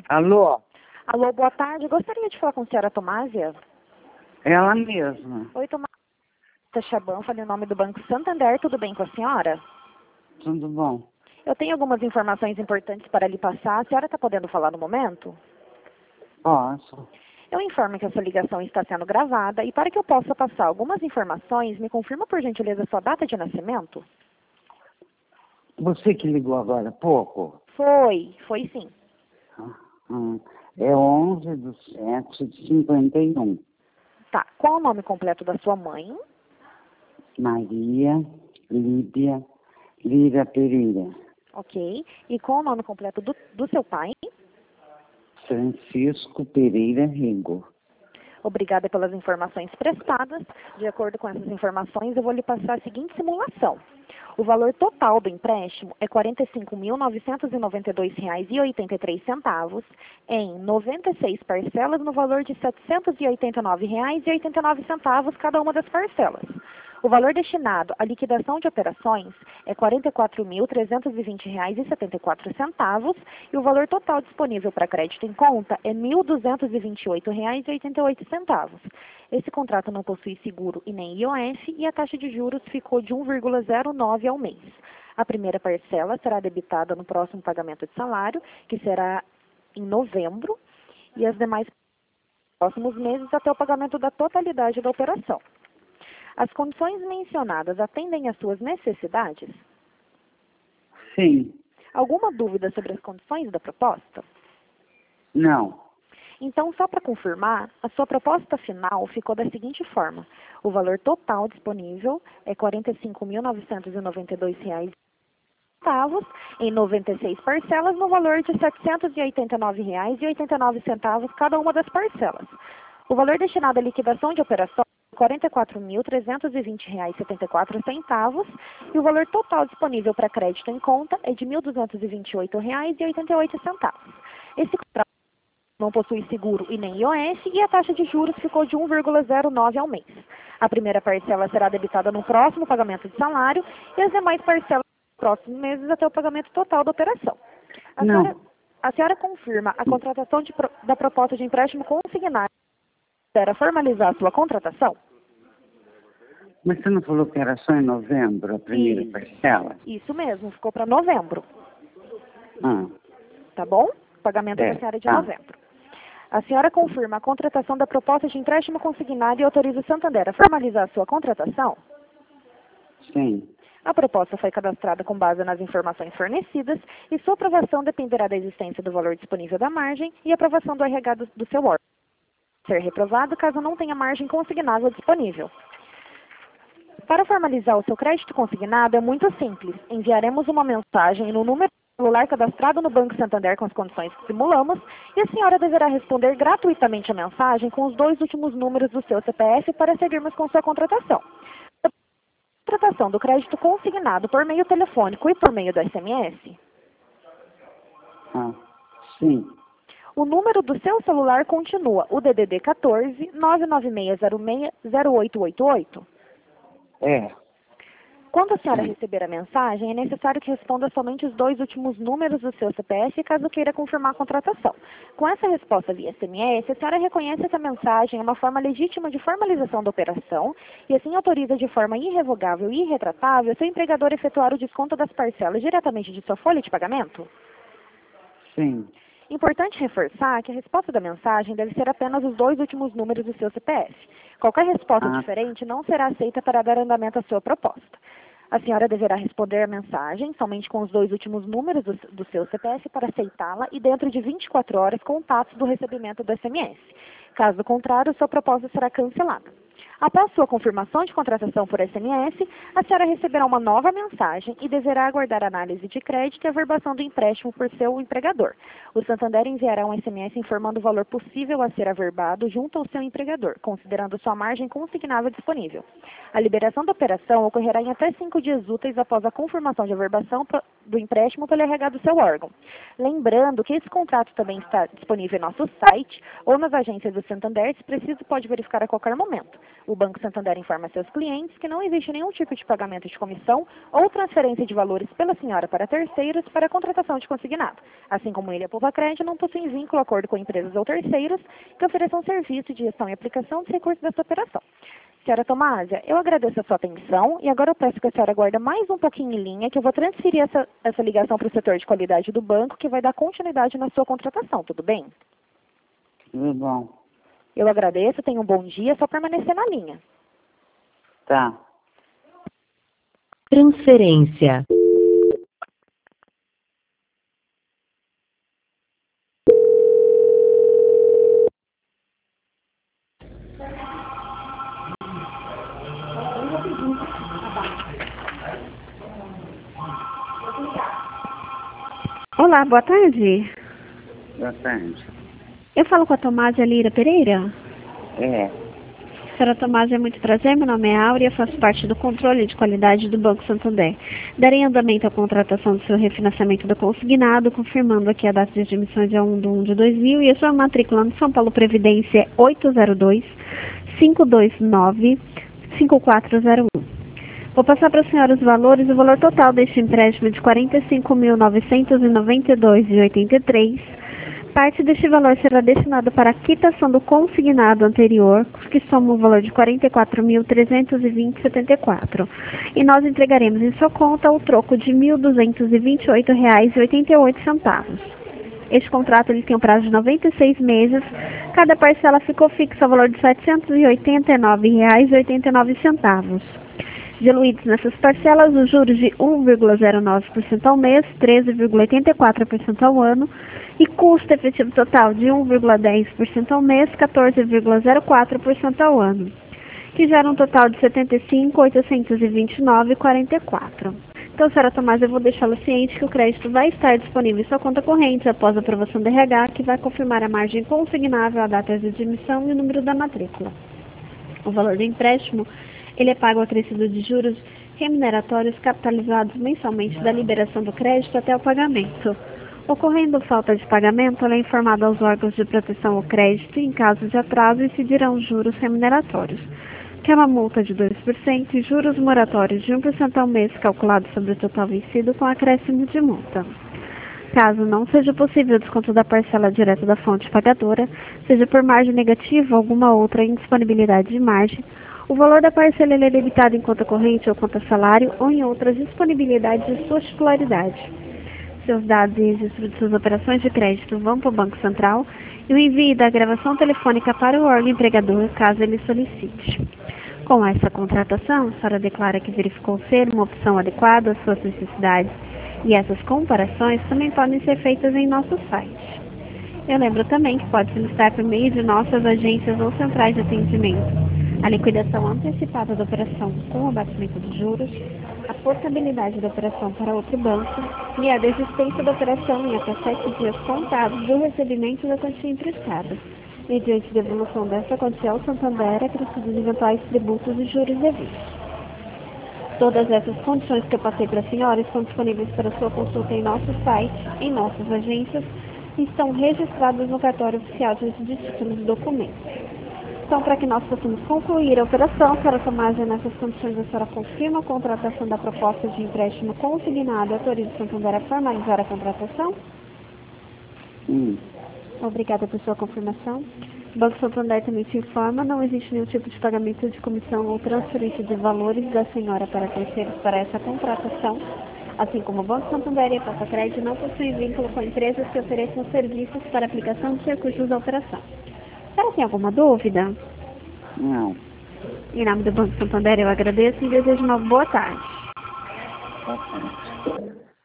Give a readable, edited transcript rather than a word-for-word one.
Alô? Alô, boa tarde. Gostaria de falar com a senhora Tomásia. Ela mesma. Oi, Tomásia Chaban, falei o nome do Banco Santander. Tudo bem com a senhora? Tudo bom? Eu tenho algumas informações importantes para lhe passar. A senhora está podendo falar no momento? Posso. Eu informo que essa ligação está sendo gravada e para que eu possa passar algumas informações, me confirma por gentileza sua data de nascimento? Você que ligou agora há pouco? Foi sim. É 11/7/51. Tá. Qual o nome completo da sua mãe? Maria Lídia Lira Pereira. Ok. E qual o nome completo do seu pai? Francisco Pereira Rego. Obrigada pelas informações prestadas. De acordo com essas informações, eu vou lhe passar a seguinte simulação. O valor total do empréstimo é R$ 45.992,83 em 96 parcelas no valor de R$ 789,89 cada uma das parcelas. O valor destinado à liquidação de operações é R$ 44.320,74 e o valor total disponível para crédito em conta é R$ 1.228,88. Esse contrato não possui seguro e nem IOF e a taxa de juros ficou de 1,09 ao mês. A primeira parcela será debitada no próximo pagamento de salário, que será em novembro, e as demais próximos meses até o pagamento da totalidade da operação. As condições mencionadas atendem às suas necessidades? Sim. Alguma dúvida sobre as condições da proposta? Não. Então, só para confirmar, a sua proposta final ficou da seguinte forma. O valor total disponível é R$ 45.992,00 em 96 parcelas no valor de R$ 789,89 cada uma das parcelas. O valor destinado à liquidação de operações R$ 44.320,74 e o valor total disponível para crédito em conta é de R$ 1.228,88. Esse contrato não possui seguro e nem IOF e a taxa de juros ficou de 1,09 ao mês. A primeira parcela será debitada no próximo pagamento de salário e as demais parcelas nos próximos meses até o pagamento total da operação. A senhora confirma a contratação da proposta de empréstimo consignado para formalizar a sua contratação? Mas você não falou que era só em novembro a primeira parcela? Isso mesmo, ficou para novembro. Tá bom? O pagamento da senhora é de novembro. A senhora confirma a contratação da proposta de empréstimo consignado e autoriza o Santander a formalizar a sua contratação? Sim. A proposta foi cadastrada com base nas informações fornecidas e sua aprovação dependerá da existência do valor disponível da margem e aprovação do RH do seu órgão. Ser reprovado caso não tenha margem consignável disponível. Para formalizar o seu crédito consignado é muito simples. Enviaremos uma mensagem no número celular cadastrado no Banco Santander com as condições que simulamos e a senhora deverá responder gratuitamente a mensagem com os 2 últimos números do seu CPF para seguirmos com sua contratação. A contratação do crédito consignado por meio telefônico e por meio do SMS? Sim. O número do seu celular continua o DDD 14 99606 0888. Quando a senhora receber a mensagem, é necessário que responda somente os 2 últimos números do seu CPF caso queira confirmar a contratação. Com essa resposta via SMS, a senhora reconhece essa mensagem uma forma legítima de formalização da operação e assim autoriza de forma irrevogável e irretratável seu empregador a efetuar o desconto das parcelas diretamente de sua folha de pagamento? Sim. Importante reforçar que a resposta da mensagem deve ser apenas os 2 últimos números do seu CPF. Qualquer resposta diferente não será aceita para dar andamento à sua proposta. A senhora deverá responder a mensagem somente com os 2 últimos números do seu CPF para aceitá-la e dentro de 24 horas contatos do recebimento do SMS. Caso contrário, sua proposta será cancelada. Após sua confirmação de contratação por SMS, a senhora receberá uma nova mensagem e deverá aguardar a análise de crédito e a averbação do empréstimo por seu empregador. O Santander enviará um SMS informando o valor possível a ser averbado junto ao seu empregador, considerando sua margem consignável disponível. A liberação da operação ocorrerá em até 5 dias úteis após a confirmação de averbação do empréstimo pelo RH do seu órgão. Lembrando que esse contrato também está disponível em nosso site ou nas agências do Santander, se preciso pode verificar a qualquer momento. O Banco Santander informa a seus clientes que não existe nenhum tipo de pagamento de comissão ou transferência de valores pela senhora para terceiros para a contratação de consignado. Assim como ele e a Pulvacred não possuem vínculo ou acordo com empresas ou terceiros que ofereçam serviço de gestão e aplicação dos recursos dessa operação. Senhora Tomásia, eu agradeço a sua atenção e agora eu peço que a senhora aguarde mais um pouquinho em linha que eu vou transferir essa ligação para o setor de qualidade do banco que vai dar continuidade na sua contratação, tudo bem? Tudo bom. Eu agradeço, tenha um bom dia, só permanecer na linha. Tá. Transferência. Olá, boa tarde. Boa tarde. Eu falo com a Tomásia Lira Pereira. É. Senhora Tomásia, é muito prazer. Meu nome é Áurea, faço parte do controle de qualidade do Banco Santander. Darei andamento à contratação do seu refinanciamento do consignado, confirmando aqui a data de admissão de 1/1/2000 e a sua matrícula no São Paulo Previdência 802-529-5401. Vou passar para a senhora os valores. O valor total deste empréstimo é de R$ 45.992,83. Parte deste valor será destinado para a quitação do consignado anterior, que soma um valor de R$ 44.320,74. E nós entregaremos em sua conta o troco de R$ 1.228,88. Este contrato ele tem um prazo de 96 meses. Cada parcela ficou fixa ao valor de R$ 789,89. Diluídos nessas parcelas, os juros de 1,09% ao mês, 13,84% ao ano, e custo efetivo total de 1,10% ao mês, 14,04% ao ano, que gera um total de R$ 75.829,44. Então, senhora Tomás, eu vou deixá-la ciente que o crédito vai estar disponível em sua conta corrente após a aprovação do RH, que vai confirmar a margem consignável, a data de admissão e o número da matrícula. O valor do empréstimo ele é pago ao acrescido de juros remuneratórios capitalizados mensalmente da liberação do crédito até o pagamento. Ocorrendo falta de pagamento, ela é informada aos órgãos de proteção ao crédito e, em caso de atraso, incidirão juros remuneratórios, que é uma multa de 2% e juros moratórios de 1% ao mês calculado sobre o total vencido com acréscimo de multa. Caso não seja possível o desconto da parcela direta da fonte pagadora, seja por margem negativa ou alguma outra indisponibilidade de margem, o valor da parcela é debitado em conta corrente ou conta salário ou em outras disponibilidades de sua titularidade. Seus dados e registro de suas operações de crédito vão para o Banco Central e o envio da gravação telefônica para o órgão empregador, caso ele solicite. Com essa contratação, a senhora declara que verificou ser uma opção adequada às suas necessidades e essas comparações também podem ser feitas em nosso site. Eu lembro também que pode solicitar por meio de nossas agências ou centrais de atendimento a liquidação antecipada da operação com o abatimento de juros, a portabilidade da operação para outro banco e a desistência da operação em até 7 dias contados do recebimento da quantia emprestada, mediante devolução dessa quantia ao Santander acrescido de eventuais tributos e juros devidos. Todas essas condições que eu passei para a senhora estão disponíveis para sua consulta em nosso site, em nossas agências e estão registradas no cartório oficial de títulos e documentos. Então, para que nós possamos concluir a operação, a senhora Tomásia, nessas condições, a senhora confirma a contratação da proposta de empréstimo consignado e autoriza o Santander a formalizar a contratação? Obrigada por sua confirmação. O Banco Santander também te informa, não existe nenhum tipo de pagamento de comissão ou transferência de valores da senhora para terceiros para essa contratação, assim como o Banco Santander e a Pulvacred não possuem vínculo com empresas que ofereçam serviços para aplicação de recursos da operação. A senhora tem alguma dúvida? Não. Em nome do Banco Santander, eu agradeço e desejo uma boa tarde. Boa tarde.